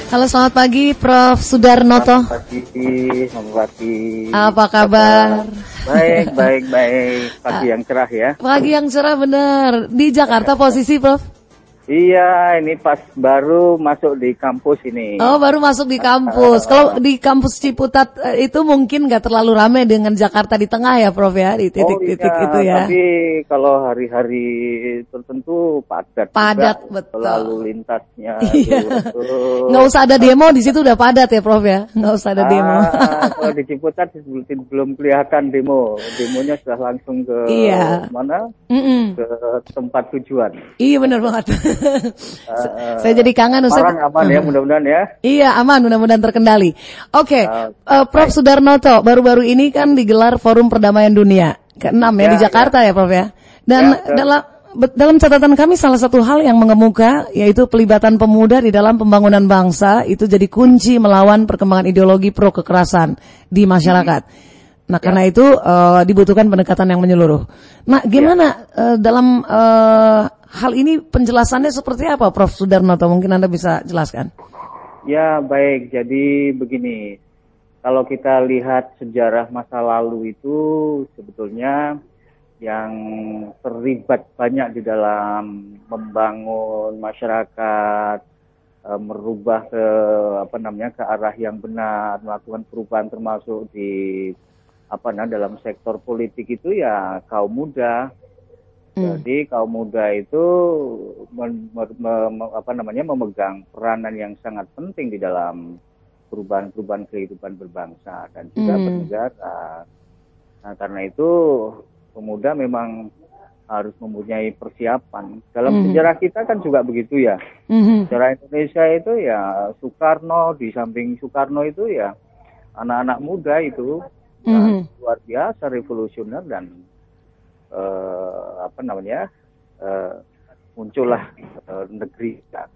Halo, selamat pagi Prof. Sudarnoto. Selamat pagi. Apa kabar? Baik. Pagi yang cerah ya. Pagi yang cerah benar. Di Jakarta posisi Prof? Iya, ini pas baru masuk di kampus ini. Oh, baru masuk di kampus. Kalau di kampus Ciputat itu mungkin nggak terlalu ramai dengan Jakarta di tengah ya Prof ya, di titik-titik itu ya. Tapi kalau hari-hari tertentu padat juga, betul. Lalu lintasnya. Iya. Nggak usah ada demo di situ udah padat ya Prof ya. Nggak usah ada demo. Kalau di Ciputat belum kelihatan demo. Demonya sudah langsung ke mana? Ke tempat tujuan. Iya benar banget. Saya jadi kangen Ustaz. Orang aman ya, mudah-mudahan ya. Iya, aman, mudah-mudahan terkendali. Oke. Prof. Sudarnoto, baru-baru ini kan digelar Forum Perdamaian Dunia ke-6 ya di Jakarta ya Prof ya. Dan dalam catatan kami salah satu hal yang mengemuka yaitu pelibatan pemuda di dalam pembangunan bangsa itu jadi kunci melawan perkembangan ideologi pro kekerasan di masyarakat. Nah, karena itu dibutuhkan pendekatan yang menyeluruh. Nah, gimana dalam hal ini penjelasannya seperti apa, Prof. Sudarnoto? Mungkin Anda bisa jelaskan. Ya, baik. Jadi begini, kalau kita lihat sejarah masa lalu itu sebetulnya yang terlibat banyak di dalam membangun masyarakat, merubah ke arah yang benar, melakukan perubahan termasuk di dalam sektor politik itu ya kaum muda. Jadi kaum muda itu memegang peranan yang sangat penting di dalam perubahan-perubahan kehidupan berbangsa dan juga bernegara. Nah, karena itu pemuda memang harus mempunyai persiapan. Dalam sejarah kita kan juga begitu ya. Sejarah Indonesia itu ya Soekarno, di samping Soekarno itu ya anak-anak muda itu luar biasa revolusioner dan muncullah negeri kan.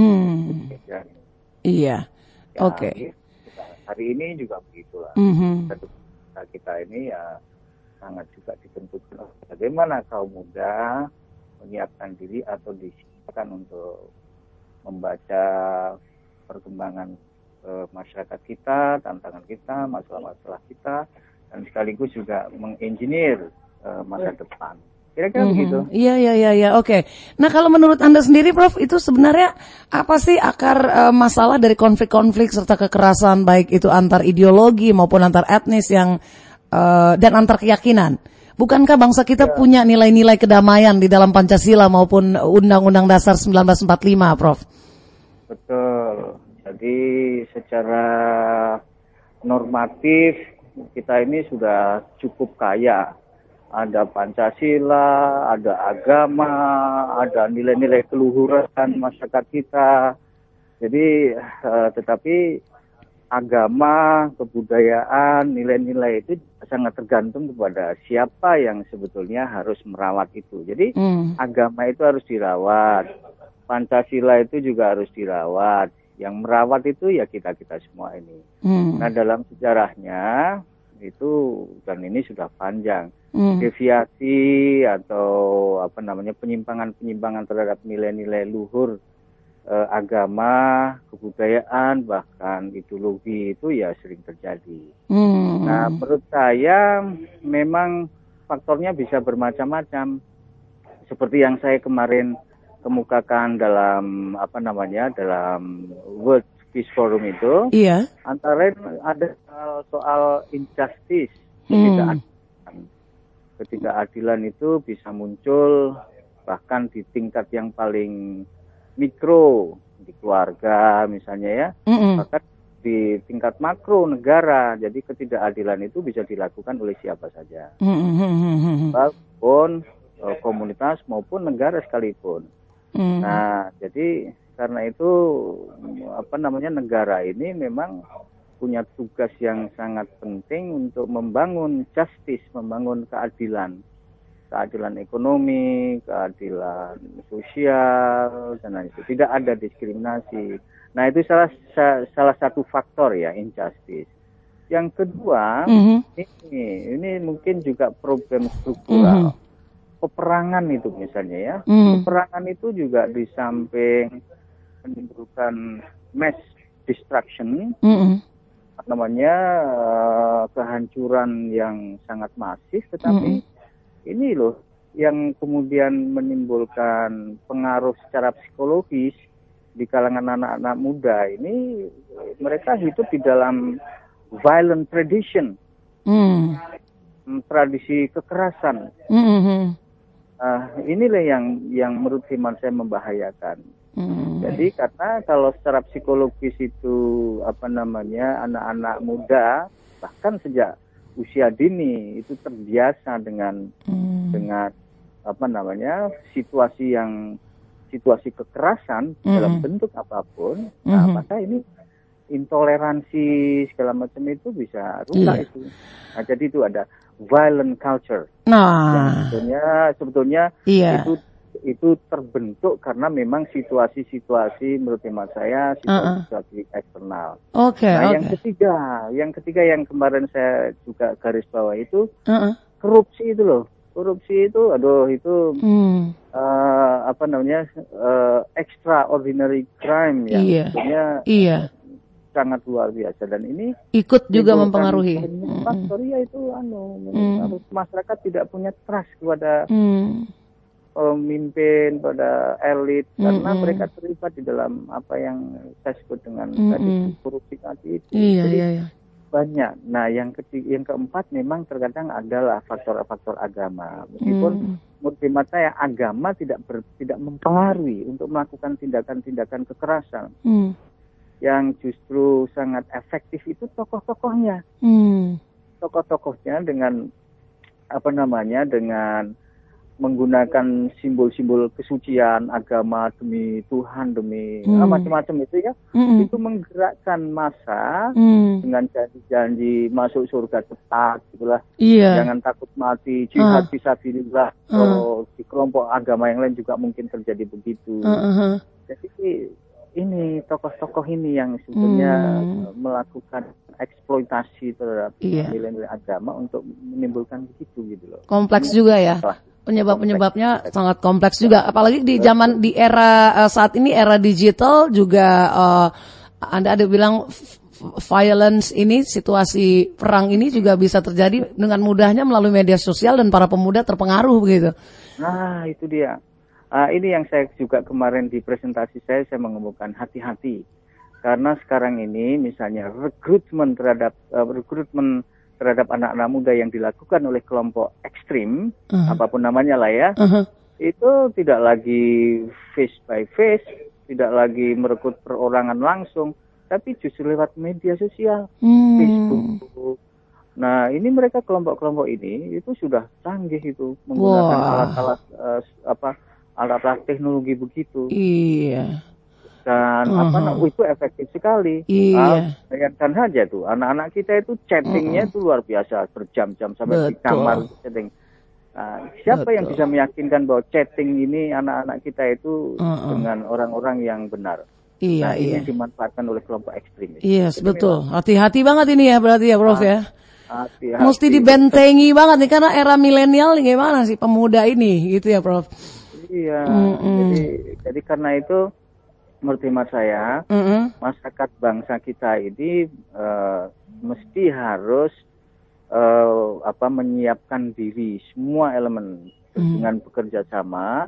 Iya. Oke. Hari ini juga begitulah. Kita ini ya sangat juga ditentukan bagaimana kaum muda menyiapkan diri atau disiapkan untuk membaca perkembangan masyarakat kita, tantangan kita, masalah-masalah kita, dan sekaligus juga mengengineer masa depan. Kira-kira begitu. Iya. Oke. Nah, kalau menurut Anda sendiri, Prof, itu sebenarnya apa sih akar masalah dari konflik-konflik serta kekerasan, baik itu antar ideologi maupun antar etnis yang dan antar keyakinan? Bukankah bangsa kita punya nilai-nilai kedamaian di dalam Pancasila maupun Undang-Undang Dasar 1945, Prof? Betul. Jadi secara normatif kita ini sudah cukup kaya. Ada Pancasila, ada agama, ada nilai-nilai keluhuran masyarakat kita. Jadi tetapi agama, kebudayaan, nilai-nilai itu sangat tergantung kepada siapa yang sebetulnya harus merawat itu. Jadi agama itu harus dirawat, Pancasila itu juga harus dirawat. Yang merawat itu ya kita-kita semua ini. Nah, dalam sejarahnya itu, dan ini sudah panjang, deviasi atau penyimpangan terhadap nilai-nilai luhur agama, kebudayaan, bahkan ideologi itu ya sering terjadi. Nah, menurut saya memang faktornya bisa bermacam-macam. Seperti yang saya kemarin kemukakan dalam dalam World Peace Forum itu, antara ada soal injustice, ketidakadilan itu bisa muncul bahkan di tingkat yang paling mikro, di keluarga misalnya ya, bahkan di tingkat makro negara. Jadi ketidakadilan itu bisa dilakukan oleh siapa saja, maupun komunitas maupun negara sekalipun. Nah, jadi karena itu negara ini memang punya tugas yang sangat penting untuk membangun justice, membangun keadilan ekonomi, keadilan sosial, dan lain sebagainya. Tidak ada diskriminasi. Nah, itu salah satu faktor ya, injustice. Yang kedua, ini mungkin juga problem struktural. Peperangan itu misalnya ya, peperangan itu juga di samping menimbulkan mass destruction, kehancuran yang sangat masif, tetapi ini loh yang kemudian menimbulkan pengaruh secara psikologis di kalangan anak-anak muda ini. Mereka hidup di dalam violent tradition, tradisi kekerasan. Inilah yang menurut iman saya membahayakan. Jadi karena kalau secara psikologis itu anak-anak muda bahkan sejak usia dini itu terbiasa dengan situasi kekerasan dalam bentuk apapun, maka ini intoleransi segala macam itu bisa rusak itu. Nah, jadi itu ada violent culture. Yang sebetulnya itu terbentuk karena memang situasi menurut hemat saya situasi eksternal. Yang ketiga yang kemarin saya juga garis bawah itu korupsi itu loh. Korupsi itu, extraordinary crime yang sebetulnya sangat luar biasa, dan ini ikut juga mempengaruhi. Faktor itu masyarakat tidak punya trust kepada pemimpin, pada elit, karena mereka terlibat di dalam apa yang saya sebut dengan tadi korupsi tadi itu. Banyak. Nah, yang keempat memang terkadang adalah faktor-faktor agama. Meskipun menurut hemat saya agama tidak mempengaruhi untuk melakukan tindakan-tindakan kekerasan. Yang justru sangat efektif itu tokoh-tokohnya. Tokoh-tokohnya dengan dengan menggunakan simbol-simbol kesucian agama demi Tuhan, demi macam-macam itu ya, itu menggerakkan massa dengan janji-janji masuk surga cepat, gitulah. Jangan takut mati, jihad fisabilillah. Di kelompok agama yang lain juga mungkin terjadi begitu. Jadi ini tokoh-tokoh ini yang sebetulnya melakukan eksploitasi terhadap nilai-nilai agama untuk menimbulkan begitu gitu loh. Kompleks juga ya. Penyebab-penyebabnya sangat kompleks juga, apalagi di era saat ini, era digital juga. Anda ada bilang violence ini, situasi perang ini juga bisa terjadi dengan mudahnya melalui media sosial dan para pemuda terpengaruh begitu. Nah, itu dia. Ini yang saya juga kemarin di presentasi saya mengemukakan hati-hati, karena sekarang ini misalnya rekrutmen terhadap anak-anak muda yang dilakukan oleh kelompok ekstrim, apapun namanya lah ya, itu tidak lagi face by face, tidak lagi merekrut perorangan langsung, tapi justru lewat media sosial, Facebook. Nah, ini mereka kelompok-kelompok ini itu sudah canggih itu menggunakan alat-alat teknologi begitu. Dan itu efektif sekali. Bayangkan saja tuh, anak-anak kita itu chattingnya itu luar biasa, berjam-jam sampai di kamar chatting. Nah, siapa yang bisa meyakinkan bahwa chatting ini anak-anak kita itu dengan orang-orang yang benar? Ini dimanfaatkan oleh kelompok ekstrim. Betul. Hati-hati banget ini ya, berarti ya, Prof ya. Mesti dibentengi banget nih, karena era milenial nih, gimana sih pemuda ini, gitu ya, Prof? Jadi karena itu menurut hemat saya, masyarakat bangsa kita ini mesti harus menyiapkan diri semua elemen dengan bekerja sama.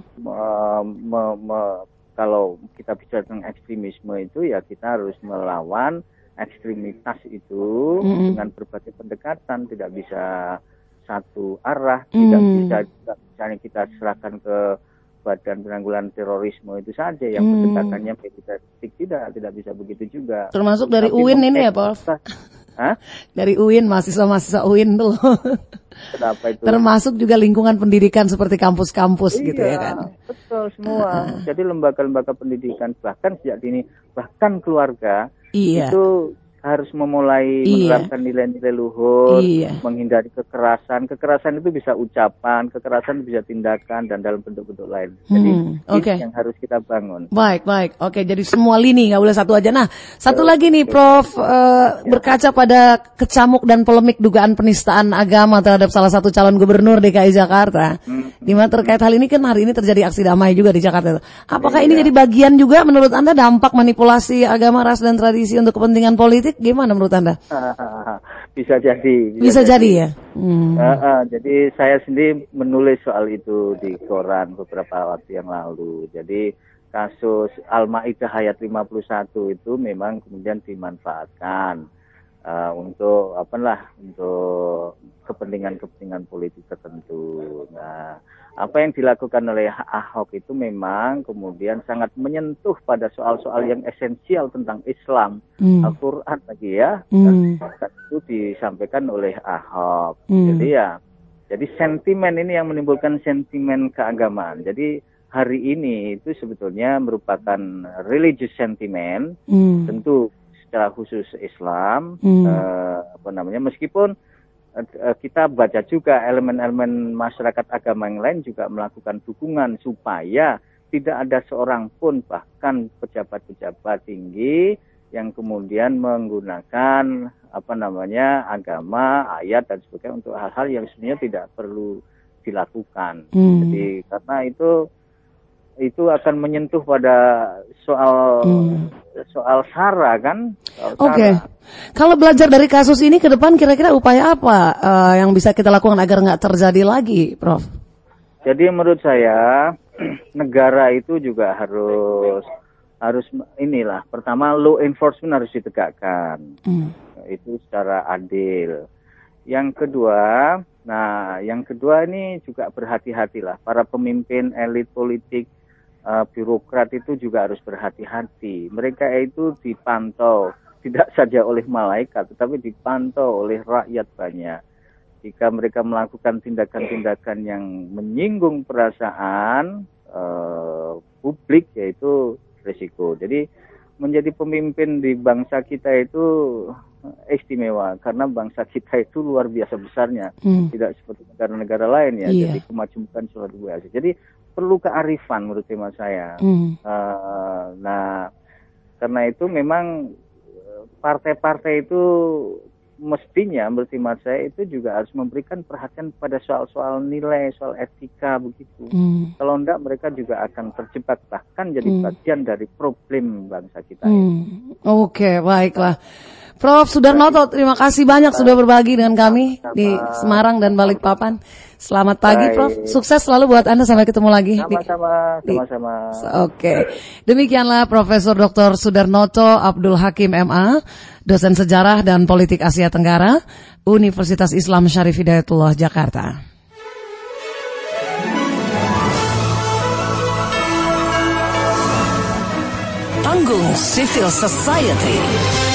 Kalau kita bicara tentang ekstremisme itu ya kita harus melawan ekstremitas itu dengan berbagai pendekatan, tidak bisa satu arah, tidak bisa misalnya kita serahkan ke Badan Penanggulangan Terorisme itu saja yang pendekatannya militeristik, tidak bisa begitu juga. Termasuk dari UIN ini ya, Prof? Dari UIN, mahasiswa UIN tuh. Kenapa itu? Termasuk juga lingkungan pendidikan seperti kampus-kampus gitu ya kan? Betul semua. Jadi lembaga-lembaga pendidikan bahkan sejak dini, bahkan keluarga itu harus memulai menerapkan nilai-nilai luhur, menghindari kekerasan. Kekerasan itu bisa ucapan, kekerasan bisa tindakan, dan dalam bentuk-bentuk lain. Jadi ini yang harus kita bangun. Baik. Oke, jadi semua lini, nggak boleh satu aja. Nah, satu lagi nih, Prof, berkaca pada kecamuk dan polemik dugaan penistaan agama terhadap salah satu calon gubernur DKI Jakarta. Di mana terkait hal ini kan hari ini terjadi aksi damai juga di Jakarta. Apakah ini Iya. jadi bagian juga menurut Anda dampak manipulasi agama, ras dan tradisi untuk kepentingan politik? Gimana menurut Anda? Bisa jadi. Bisa jadi ya. Jadi saya sendiri menulis soal itu di koran beberapa waktu yang lalu. Jadi kasus Al-Maidah ayat 51 itu memang kemudian dimanfaatkan untuk untuk kepentingan politik tertentu. Nah, apa yang dilakukan oleh Ahok itu memang kemudian sangat menyentuh pada soal-soal yang esensial tentang Islam, Al-Quran lagi ya. Dan itu disampaikan oleh Ahok. Jadi sentimen ini yang menimbulkan sentimen keagamaan. Jadi hari ini itu sebetulnya merupakan religious sentiment, tentu secara khusus Islam, meskipun kita baca juga elemen-elemen masyarakat agama yang lain juga melakukan dukungan supaya tidak ada seorang pun bahkan pejabat-pejabat tinggi yang kemudian menggunakan agama, ayat dan sebagainya untuk hal-hal yang sebenarnya tidak perlu dilakukan. Jadi karena itu akan menyentuh pada soal sara kan. Oke. Kalau belajar dari kasus ini ke depan kira-kira upaya apa yang bisa kita lakukan agar nggak terjadi lagi, Prof? Jadi menurut saya negara itu juga harus pertama law enforcement harus ditegakkan. Itu secara adil. Yang kedua ini juga berhati-hatilah para pemimpin elit politik, birokrat itu juga harus berhati-hati. Mereka itu dipantau tidak saja oleh malaikat, tetapi dipantau oleh rakyat banyak. Jika mereka melakukan tindakan-tindakan yang menyinggung perasaan publik, yaitu risiko. Jadi menjadi pemimpin di bangsa kita itu istimewa, karena bangsa kita itu luar biasa besarnya, tidak seperti negara-negara lain ya. Jadi kemajemukan suatu biasa. Jadi perlu kearifan menurut tema saya. Karena itu memang partai-partai itu mestinya menurut tema saya itu juga harus memberikan perhatian pada soal-soal nilai, soal etika begitu. Kalau enggak mereka juga akan terjebak bahkan jadi bagian dari problem bangsa kita. Oke, baiklah. Prof. Sudarnoto, terima kasih banyak sudah berbagi dengan kami di Semarang dan Balikpapan. Selamat pagi, Prof. Sukses selalu buat Anda, sampai ketemu lagi. Sama-sama. Oke. Demikianlah Profesor Dr. Sudarnoto Abdul Hakim MA, dosen sejarah dan politik Asia Tenggara, Universitas Islam Syarif Hidayatullah Jakarta. Panggung Civil Society.